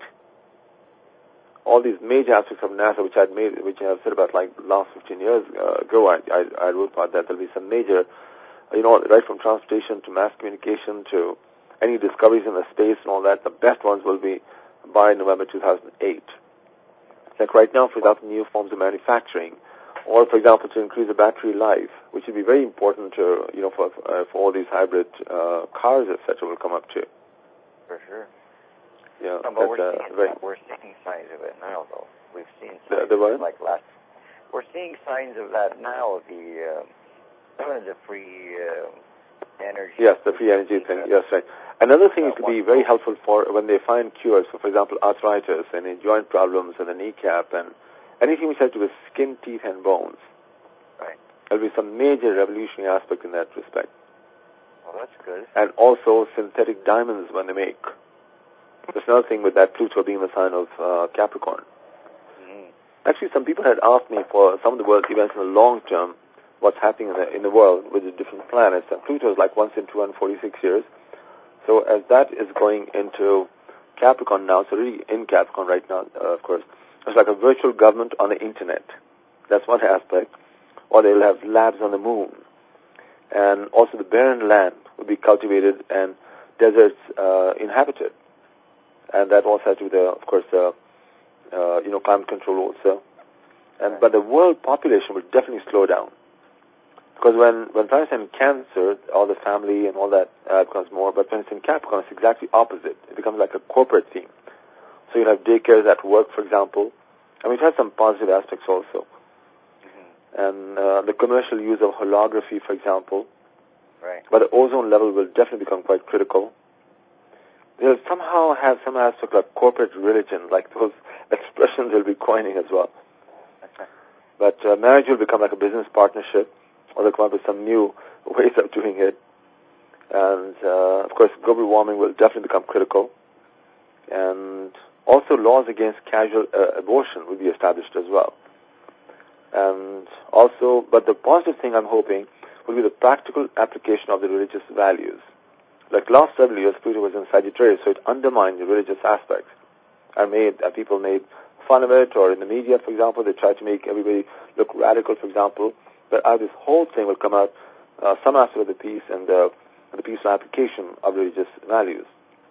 All these major aspects of NASA, which I'd made, which I have said about like the last fifteen years ago, I, I, I wrote about that. There'll be some major, you know, right from transportation to mass communication to any discoveries in the space and all that, the best ones will be by November two thousand eight. Like right now, for example, new forms of manufacturing, or for example, to increase the battery life, which would be very important to, you know, for uh, for all these hybrid uh, cars, et cetera, will come up too. For sure. Yeah, no, but we're, uh, seeing, very, we're seeing signs of it now, though. We've seen the, signs the of what? it like last. We're seeing signs of that now. The uh, the free uh, energy. Yes, the free energy thing. Yes, right. Another thing it could be very helpful for when they find cures for, for example, arthritis and joint problems and the kneecap and anything which has to do with skin, teeth, and bones. Right. There'll be some major revolutionary aspect in that respect. Well, that's good. And also synthetic diamonds when they make. There's another thing with that Pluto being the sign of uh, Capricorn. Mm-hmm. Actually, some people had asked me for some of the world's events in the long term, what's happening in the, in the world with the different planets. And Pluto is like once in two hundred forty-six years. So as that is going into Capricorn now, so really in Capricorn right now, uh, of course, it's like a virtual government on the internet. That's one aspect. Or they'll have labs on the moon. And also the barren land will be cultivated and deserts uh, inhabited. And that also has to do with, uh, of course, uh, uh, you know, climate control also. And but the world population will definitely slow down. Because when, when planets are in Cancer, all the family and all that uh, becomes more, but when it's in Capricorn, it's exactly opposite. It becomes like a corporate theme. So you'll have daycares at work, for example. I mean, it has some positive aspects also. Mm-hmm. And uh, the commercial use of holography, for example. Right. But the ozone level will definitely become quite critical. They'll somehow have some aspect like corporate religion, like those expressions they'll be coining as well. But uh, marriage will become like a business partnership. Or they'll come up with some new ways of doing it. And, uh, of course, global warming will definitely become critical. And also laws against casual uh, abortion will be established as well. And also, but the positive thing I'm hoping will be the practical application of the religious values. Like last several years, Pluto was in Sagittarius, so it undermined the religious aspects. And made, uh, people made fun of it, or in the media, for example, they tried to make everybody look radical, for example. But out of this whole thing will come out uh, some aspect of the peace and the, the peaceful application of religious values.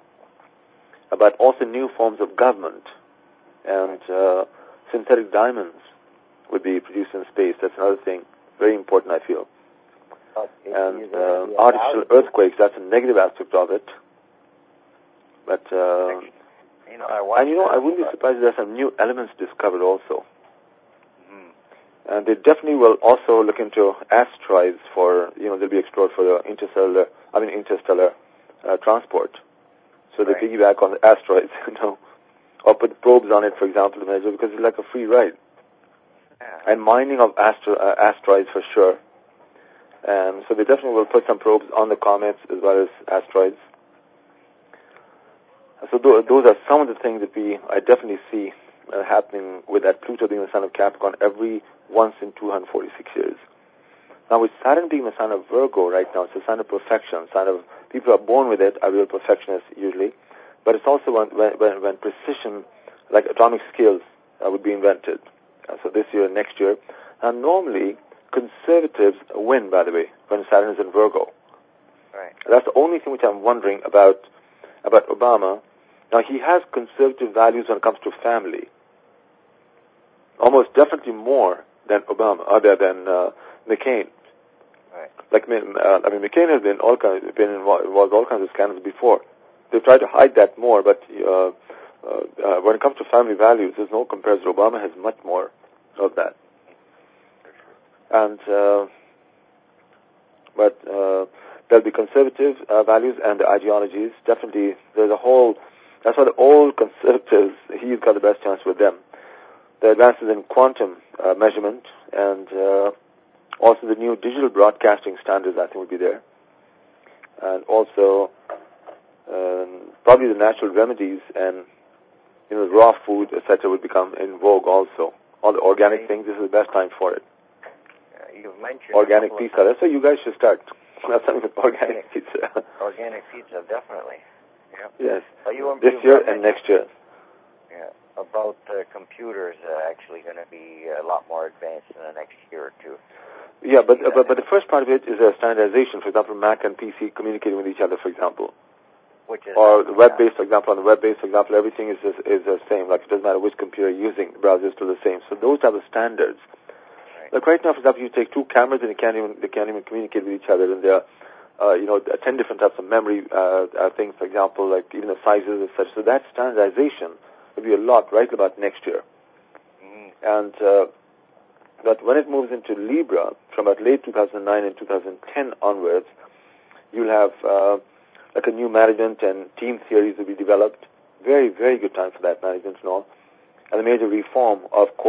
Uh, but also new forms of government and uh, synthetic diamonds would be produced in space. That's another thing, very important, I feel. Oh, and uh, artificial earthquakes, that's a negative aspect of it. But, uh, you know, I and you know, I wouldn't be surprised if there are some new elements discovered also. And they definitely will also look into asteroids for, you know, they'll be explored for the interstellar, I mean, interstellar uh, transport. So they right. piggyback on the asteroids, you know, or put probes on it, for example, to measure, because it's like a free ride. Yeah. And mining of astro- uh, asteroids for sure. And so they definitely will put some probes on the comets as well as asteroids. So th- those are some of the things that we, I definitely see uh, happening with that Pluto being the sign of Capricorn every once in two hundred forty-six years. Now, with Saturn being the sign of Virgo right now, it's a sign of perfection, sign of people who are born with it are real perfectionists usually, but it's also when, when, when precision, like atomic scales, uh, would be invented. Uh, so this year, next year. And normally, conservatives win, by the way, when Saturn is in Virgo. Right. That's the only thing which I'm wondering about, about Obama. Now, he has conservative values when it comes to family. Almost definitely more than Obama, other than uh, McCain. Right. Like, uh, I mean, McCain has been all kinds, been involved, involved all kinds of scandals before. They've tried to hide that more, but uh, uh, uh, when it comes to family values, there's no comparison. Obama has much more of that. And, uh, but uh, there'll be conservative uh, values and the ideologies. Definitely, there's a whole. That's why the old conservatives, he's got the best chance with them. The advances in quantum uh, measurement and uh, also the new digital broadcasting standards, I think, will be there. And also um, probably the natural remedies and, you know, raw food, et cetera, will become in vogue also. All the organic things, this is the best time for it. Uh, you've mentioned organic pizza. That's why you guys should start. That's something with organic pizza. Organic pizza, definitely. Yep. Yes. Well, you, this you year and next year. Yeah. About uh, computers uh, actually going to be a lot more advanced in the next year or two. Yeah, but, uh, but but the first part of it is a standardization. For example, Mac and P C communicating with each other, for example. Which is or the web-based, for example, on the web-based, for example, everything is is, is the same. Like, it doesn't matter which computer you're using, the browser is still the same. So those are the standards. Right. Like right now, for example, you take two cameras and they can't even they can't even communicate with each other, and there are uh, you know ten different types of memory uh, uh, things, for example, like even the sizes and such. So that standardization will be a lot right about next year. Mm-hmm. And uh, but when it moves into Libra, from about late two thousand nine and two thousand ten onwards, you'll have uh, like a new management and team theories will be developed. Very, very good time for that management and all. And the major reform of course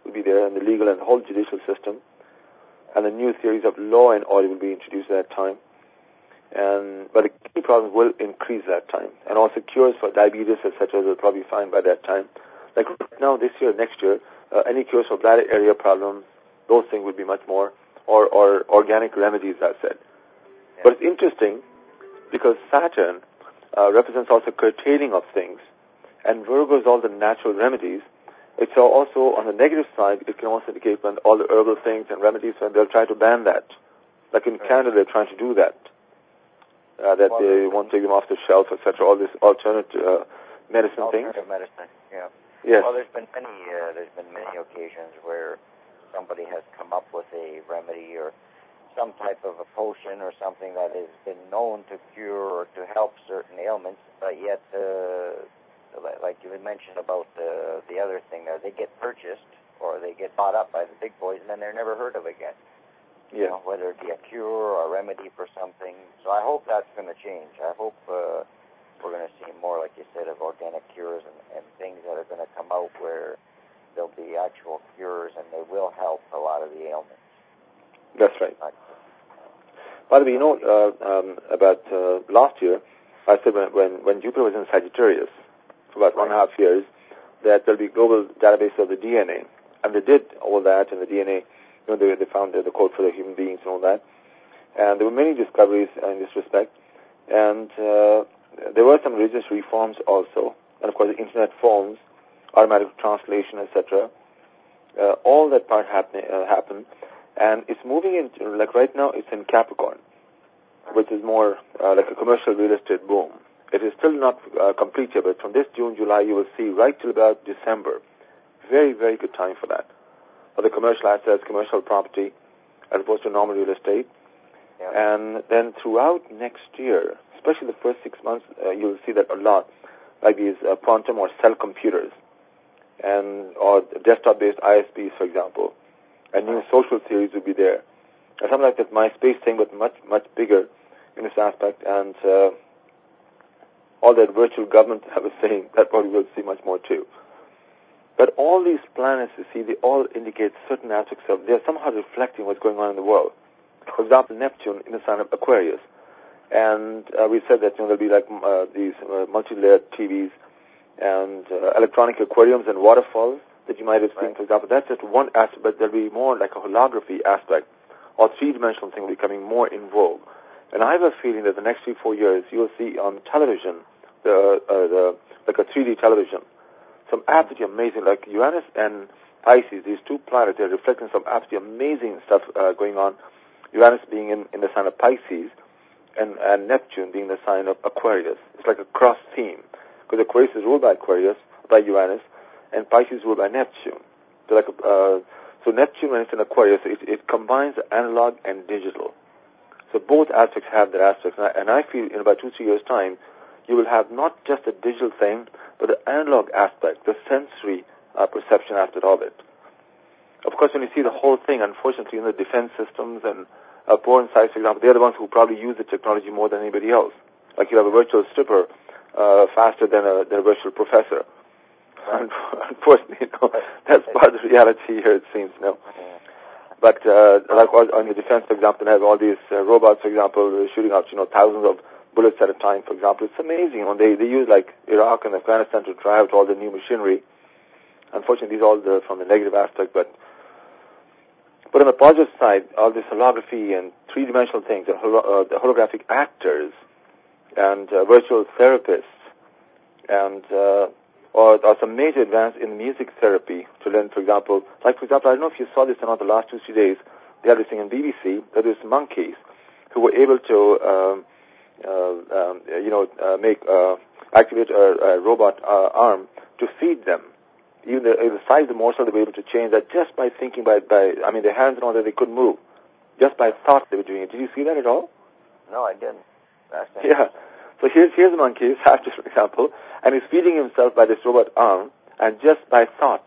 will be there, and the legal and whole judicial system, and the new theories of law and order will be introduced at that time. And but the kidney problems will increase that time, and also cures for diabetes, et cetera, will probably find by that time. Like right now, this year, next year, uh, any cures for bladder area problems, those things would be much more, or, or organic remedies, I said. Yeah. But it's interesting because Saturn uh, represents also curtailing of things, and Virgo is all the natural remedies. It's also, on the negative side, it can also indicate when all the herbal things and remedies, and they'll try to ban that. Like in right. Canada, they're trying to do that. Uh, that well, they won't take them off the shelf, et cetera. All this alternate uh, medicine alternative things. Alternative medicine, yeah. Yes. Well, there's been many, uh, there's been many occasions where somebody has come up with a remedy or some type of a potion or something that has been known to cure or to help certain ailments, but yet, uh, like you had mentioned about the the other thing there, they get purchased or they get bought up by the big boys and then they're never heard of again. Yeah. You know, whether it be a cure or a remedy for something. So I hope that's going to change. I hope uh, we're going to see more, like you said, of organic cures and, and things that are going to come out where there'll be actual cures and they will help a lot of the ailments. That's right. By the way, you know, uh, um, about uh, last year, I said when, when, when Jupiter was in Sagittarius for about right. one and a half years, that there'll be global database of the D N A. And they did all that in the D N A. You know, they, they found the, the code for the human beings and all that. And there were many discoveries in this respect. And uh, there were some religious reforms also. And, of course, the Internet phones, automatic translation, et cetera. Uh, all that part happen, uh, happened. And it's moving into, like right now, it's in Capricorn, which is more uh, like a commercial real estate boom. It is still not uh, complete yet, but from this June, July, you will see right till about December. Very, very good time for that. For the commercial assets, commercial property, as opposed to normal real estate. Yeah. And then throughout next year, especially the first six months, uh, you'll see that a lot, like these uh, quantum or cell computers, and or desktop-based I S Ps, for example, and new social theories will be there. And something like that MySpace thing, but much, much bigger in this aspect, and uh, all that virtual government I was saying, that probably we'll see much more too. But all these planets, you see, they all indicate certain aspects of, they're somehow reflecting what's going on in the world. For example, Neptune in the sign of Aquarius. And uh, we said that, you know, there'll be like uh, these uh, multi-layered T Vs and uh, electronic aquariums and waterfalls that you might have seen, right. For example. That's just one aspect, but there'll be more like a holography aspect, or three-dimensional thing will be becoming more in vogue. And I have a feeling that the next three, four years, you'll see on television, the, uh, the like a three D television, some absolutely amazing, like Uranus and Pisces, these two planets, they're reflecting some absolutely amazing stuff uh, going on. Uranus being in, in the sign of Pisces, and, and Neptune being the sign of Aquarius. It's like a cross theme, because Aquarius is ruled by Aquarius, by Uranus, and Pisces is ruled by Neptune. So, like a, uh, so Neptune, when it's in Aquarius, it, it combines analog and digital. So both aspects have their aspects, and I, and I feel in about two, three years' time, you will have not just a digital thing, but the analog aspect, the sensory uh, perception aspect of it. Of course, when you see the whole thing, unfortunately, in the defense systems and uh, porn sites, for example, they're the ones who probably use the technology more than anybody else. Like you have a virtual stripper uh, faster than a, than a virtual professor. Right. Unfortunately, you know, that's part of the reality here, it seems, you know. But uh, like on the defense, for example, they have all these uh, robots, for example, shooting out, you know, thousands of bullets at a time, for example. It's amazing. You know, they, they use, like, Iraq and Afghanistan to try out all the new machinery. Unfortunately, these are all the, from the negative aspect, but but on the positive side, all this holography and three-dimensional things, the, holo- uh, the holographic actors and uh, virtual therapists and uh, or, or some major advance in music therapy to learn, for example, like, for example, I don't know if you saw this or not the last two, three days, they had this thing on B B C, that there's monkeys who were able to, um, uh, um, you know, uh, make, uh, activate a, a robot uh, arm to feed them. Even the, the size of the morsel, they were able to change that just by thinking, by, by I mean, their hands and all that, they couldn't move. Just by thought they were doing it. Did you see that at all? No, I didn't. That's yeah. So here's, here's a monkey, Raptor, for example, and he's feeding himself by this robot arm, and just by thought.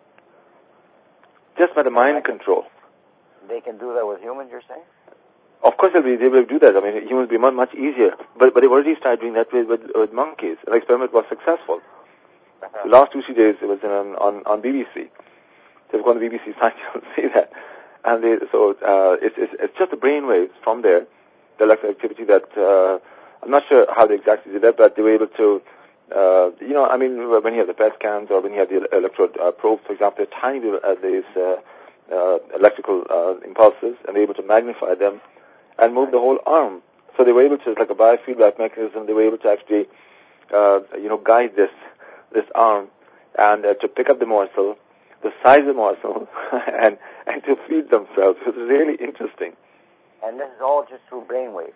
Just by the mind can, control. They can do that with humans, you're saying? Of course they'll be able to do that. I mean, humans will be much, much easier. But, but they've already started doing that with, with, with monkeys. The experiment was successful. The last two, three days, it was in, on, on B B C. they've gone to B B C Science to see that. And they, so uh, it's, it's, it's just the brain waves from there, the electrical activity that, uh, I'm not sure how they exactly did that, but they were able to, uh, you know, I mean, when you have the P E T scans or when you have the electrode uh, probes, for example, they're tiny, uh, these uh, uh, electrical uh, impulses, and they're able to magnify them and move the whole arm. So they were able to, it's like a biofeedback mechanism, they were able to actually, uh, you know, guide this this arm and uh, to pick up the morsel, the size of the morsel, and, and to feed themselves. It was really interesting. And this is all just through brainwaves?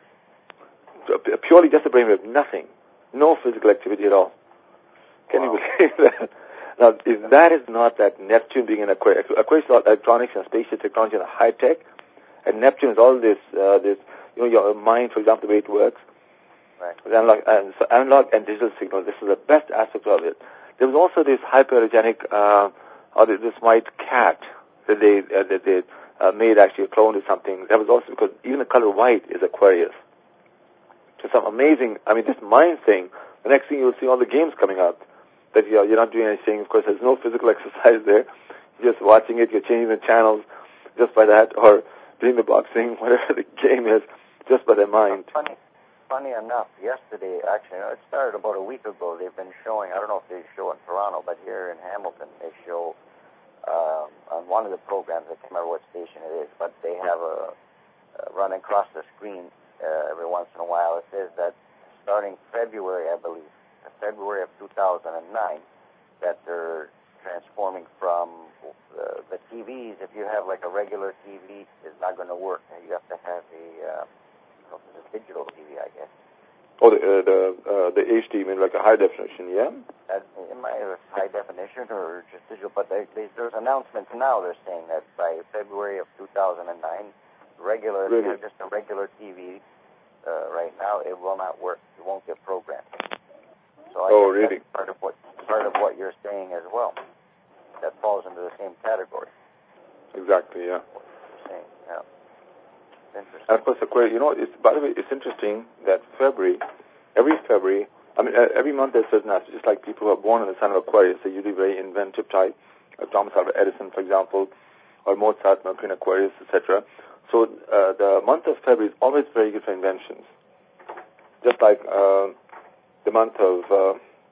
Purely just a brainwave, nothing. No physical activity at all. Can wow. you believe that? Now, if that is not that Neptune being an Aquarius, Aquarius is all electronics and spaceship technology and high tech, and Neptune is all this, uh, this, you know, your mind, for example, the way it works. Right. Analog, and so analog and digital signal, this is the best aspect of it. There was also this hypergenic, uh, or this white cat that they uh, that they uh, made actually a clone or something. That was also because even the color white is Aquarius. So some amazing, I mean, this mind thing. The next thing you'll see all the games coming up that you're, you're not doing anything. Of course, there's no physical exercise there. You're just watching it. You're changing the channels just by that, or doing the boxing, whatever the game is, just by their mind. Funny. Funny enough, yesterday, actually, it started about a week ago, they've been showing, I don't know if they show in Toronto, but here in Hamilton, they show um, on one of the programs, I can't remember what station it is, but they have a, a run across the screen uh, every once in a while. It says that starting February, I believe, February of two thousand nine, that they're transforming from the, the T Vs. If you have like a regular T V, it's not going to work. You have to have a... Uh, the digital T V, I guess. Oh, the uh, the, uh, the H D, you mean like a high definition, yeah? That, it might have high definition or just digital, but they, they, there's announcements now. They're saying that by February of two thousand nine, regular, really? if you have just a regular T V uh, right now, it will not work. It won't get programmed. So I oh, guess really? That's part of what part of what you're saying as well. That falls into the same category. Exactly, yeah. What you're saying, yeah. And of course, Aquarius, you know, it's, by the way, it's interesting that February, every February, I mean, uh, every month there's certain aspects, just like people who are born in the sign of Aquarius, they're usually very inventive type, like Thomas Alva Edison, for example, or Mozart, Mercury in Aquarius, et cetera. So uh, the month of February is always very good for inventions. Just like uh, the month of, uh,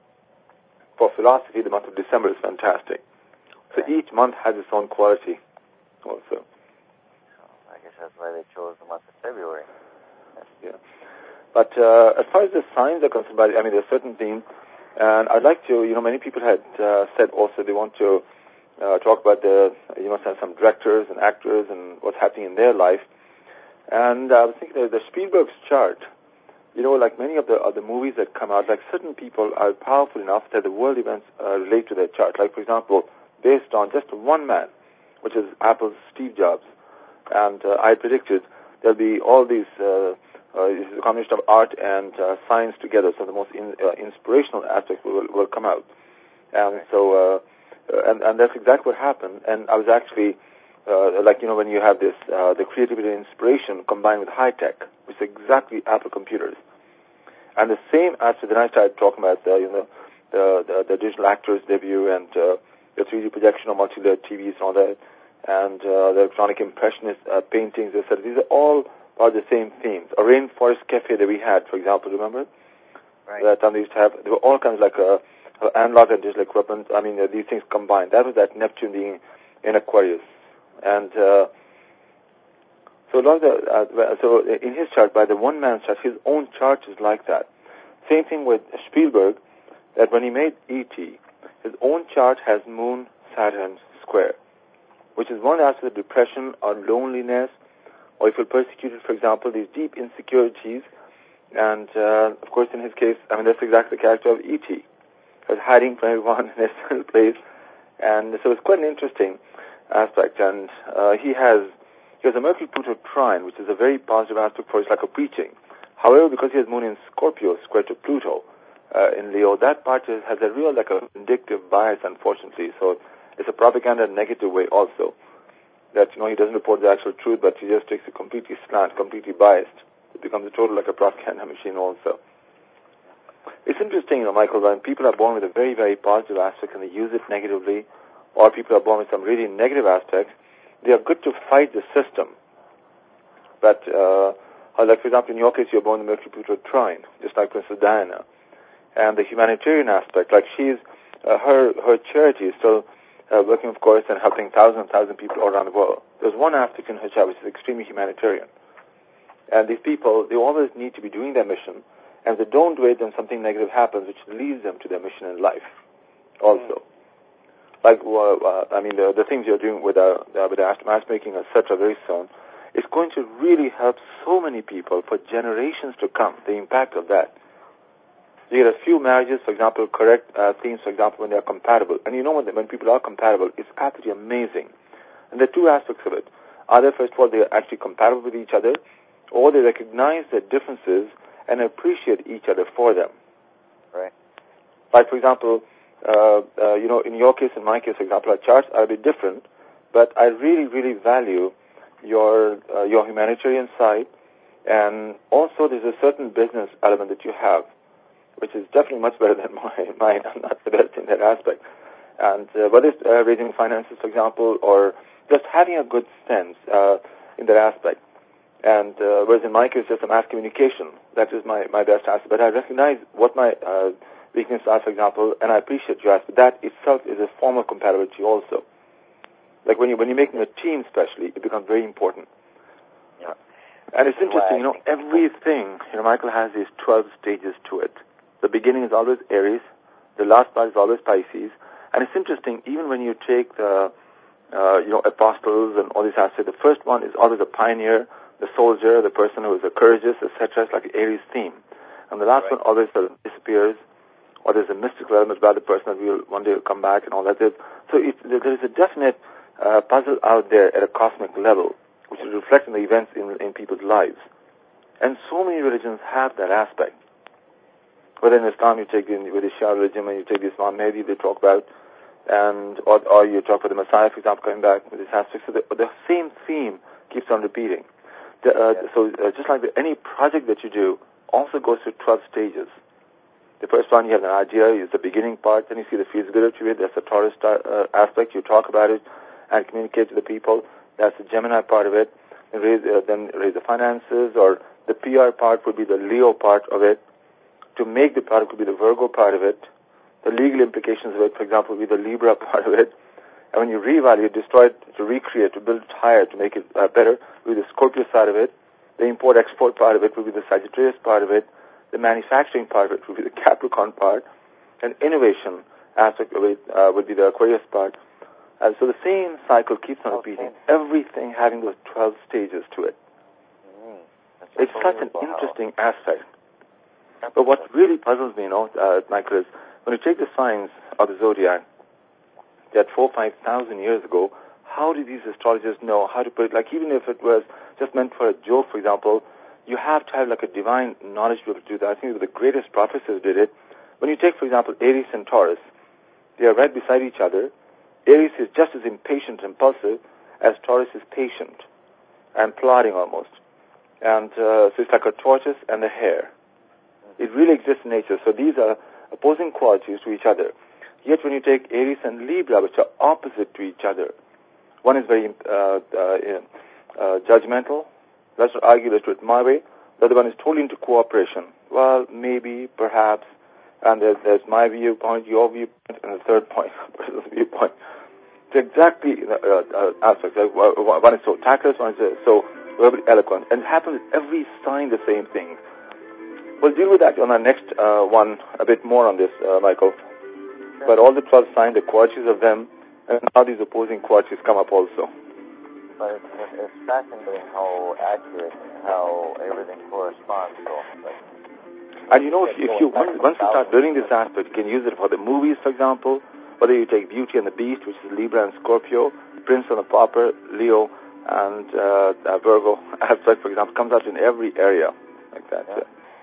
for philosophy, the month of December is fantastic. So each month has its own quality also. That's why they chose the month of February. Yeah. But uh, as far as the signs are concerned, I mean, there's certain themes, and I'd like to, you know, many people had uh, said also they want to uh, talk about the, you know, some, some directors and actors and what's happening in their life. And I was thinking that the Spielberg's chart, you know, like many of the other movies that come out, like certain people are powerful enough that the world events uh, relate to their chart. Like, for example, based on just one man, which is Apple's Steve Jobs. And uh, I predicted there'll be all these, uh, uh, this is a combination of art and uh, science together, so the most in, uh, inspirational aspects will, will come out. And so, uh, and, and that's exactly what happened. And I was actually, uh, like, you know, when you have this, uh, the creativity and inspiration combined with high tech, which is exactly Apple computers. And the same aspect, then I started talking about, uh, you know, the, the, the digital actors debut and uh, the three D projection of multi-layer T Vs and all that. And uh, the electronic impressionist uh, paintings, et cetera. These are all part of the same themes. A rainforest cafe that we had, for example, remember? Right. That time they used to have, there were all kinds of like uh, analog and digital equipment. I mean, uh, these things combined. That was that Neptune being in Aquarius. And uh, so, a lot of the, uh, so in his chart, by the one man's chart, his own chart is like that. Same thing with Spielberg, that when he made E T, his own chart has Moon, Saturn, square, which is one aspect of depression or loneliness, or if you're persecuted, for example, these deep insecurities. And, uh, of course, in his case, I mean, that's exactly the character of E T He was hiding from everyone in a certain place. And so it's quite an interesting aspect. And uh, he has he has a Mercury-Pluto trine, which is a very positive aspect for his like a preaching. However, because he has Moon in Scorpio, square to Pluto uh, in Leo, that part is, has a real like a vindictive bias, unfortunately. So it's a propaganda negative way also. That, you know, he doesn't report the actual truth, but he just takes a completely slant, completely biased. It becomes a total like a propaganda machine also. It's interesting, you know, Michael, when people are born with a very, very positive aspect and they use it negatively, or people are born with some really negative aspects, they are good to fight the system. But, uh, like, for example, in your case, you're born in the Mercury Pluto trine, just like Princess Diana. And the humanitarian aspect, like she's, uh, her her charity is still uh, working, of course, and helping thousands and thousands of people all around the world. There's one aspect in her job which is extremely humanitarian. And these people, they always need to be doing their mission, and if they don't do it, then something negative happens, which leads them to their mission in life also. Mm. Like, uh, I mean, the, the things you're doing with, uh, with the matchmaking, et cetera, very soon, it's going to really help so many people for generations to come, the impact of that. You get a few marriages, for example, correct uh, themes, for example, when they are compatible. And you know when, they, when people are compatible, it's absolutely amazing. And there are two aspects of it. Either, first of all, they are actually compatible with each other, or they recognize their differences and appreciate each other for them. Right. Like, for example, uh, uh, you know, in your case, in my case, for example, our charts are a bit different, but I really, really value your uh, your humanitarian side, and also there's a certain business element that you have, which is definitely much better than my, mine. I'm not the best in that aspect. And uh, whether it's uh, raising finances, for example, or just having a good sense uh, in that aspect. And uh, whereas in my case, just a mass communication, that is my, my best aspect. But I recognize what my uh, weaknesses are, for example, and I appreciate your aspect. That itself is a form of compatibility also. Like when, you, when you're making a team especially, it becomes very important. Yeah. And it's interesting, you know, everything, you know, Michael has these twelve stages to it. The beginning is always Aries. The last part is always Pisces. And it's interesting, even when you take the, uh, you know, apostles and all these aspects, the first one is always a pioneer, the soldier, the person who is a courageous, et cetera. It's like an Aries theme. And the last right. one always disappears, or there's a mystical element about the person that will one day will come back and all that. So it, there is a definite uh, puzzle out there at a cosmic level, which is reflecting the events in, in people's lives. And so many religions have that aspect. Whether in Islam you take the, with the Shia religion, and you take the Islam Mahdi they talk about, and or, or you talk about the Messiah, for example, coming back with this aspect. So the, the same theme keeps on repeating. The, uh, yes. So uh, just like the, any project that you do also goes through twelve stages. The first one, you have an idea, is the beginning part, then you see the feasibility of it, that's the Taurus uh, aspect, you talk about it and communicate to the people, that's the Gemini part of it, and raise, uh, then raise the finances, or the P R part would be the Leo part of it, to make the product would be the Virgo part of it, the legal implications of it, for example, would be the Libra part of it, and when you revalue, destroy it, to recreate, to build it higher, to make it uh, better, would be the Scorpio side of it, the import-export part of it would be the Sagittarius part of it, the manufacturing part of it would be the Capricorn part, and innovation aspect of it uh, would be the Aquarius part. And so the same cycle keeps on repeating, everything having those twelve stages to it. Mm, it's such an interesting aspect. But what really puzzles me, you know, uh, Michael, is when you take the signs of the zodiac, that four, five thousand years ago, how did these astrologers know how to put it? Like, even if it was just meant for a joke, for example, you have to have like a divine knowledge to be able to do that. I think the greatest professors did it. When you take, for example, Aries and Taurus, they are right beside each other. Aries is just as impatient and impulsive as Taurus is patient and plodding almost. And uh, so it's like a tortoise and a hare. It really exists in nature. So these are opposing qualities to each other. Yet when you take Aries and Libra, which are opposite to each other, one is very uh, uh, uh, judgmental. Let's not argue, let's do it my way. The other one is totally into cooperation. Well, maybe, perhaps, and there's, there's my viewpoint, your viewpoint, and the third point, person's viewpoint. It's exactly uh, uh, aspects. Like, one is so tactless, one is so verbally eloquent. And it happens with every sign, the same thing. We'll deal with that on our next uh, one, a bit more on this, uh, Michael. Sure. But all the twelve signs, the qualities of them, and how these opposing qualities come up also. But it's, it's fascinating how accurate and how everything corresponds. So, and you know, if, if you once, once you start learning this aspect, you can use it for the movies, for example. Whether you take Beauty and the Beast, which is Libra and Scorpio, Prince and the Pauper, Leo, and uh, uh, Virgo aspect, for example, comes out in every area like that. Yeah.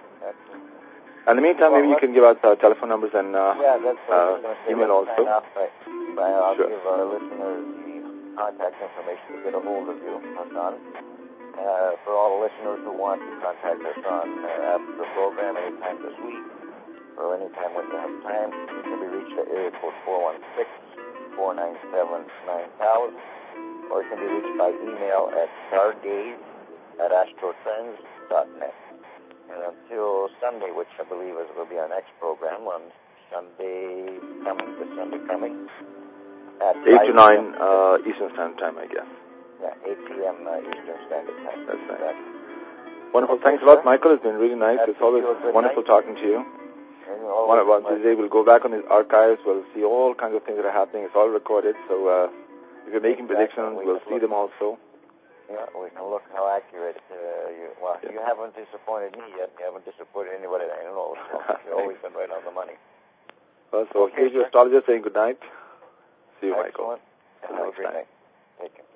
In the meantime, well, maybe you can give out uh, telephone numbers and uh, yeah, that's uh, email also. Off, right. I'll sure. give our listeners the contact information to get a hold of you, Hassan. Uh, for all the listeners who want to contact us on uh, after the program anytime this week, or anytime when you have time, you can be reached at area code four one six, four nine seven, nine thousand. Or it can be reached by email at stargaze at astrotrends dot net. And until Sunday, which I believe is will be our next program on Sunday coming, this Sunday coming, at eight to nine uh, Eastern Standard Time, I guess. Yeah, eight p.m. Uh, Eastern Standard Time. That's right. Exactly. Wonderful. Okay, Thanks a lot, sir. Michael. It's been really nice. That's It's always wonderful night. talking to you. One of once today, we'll go back on his archives. We'll see all kinds of things that are happening. It's all recorded. So uh, if you're making exactly. predictions, we we'll see look, them also. Yeah, we can look how accurate uh, you. Well, yeah. You haven't disappointed me yet. You haven't disappointed anybody that I know. So you've always been right on the money. Well, so okay, here's your astrologer saying good night. See you, Excellent. Michael. Have a great night. Take care.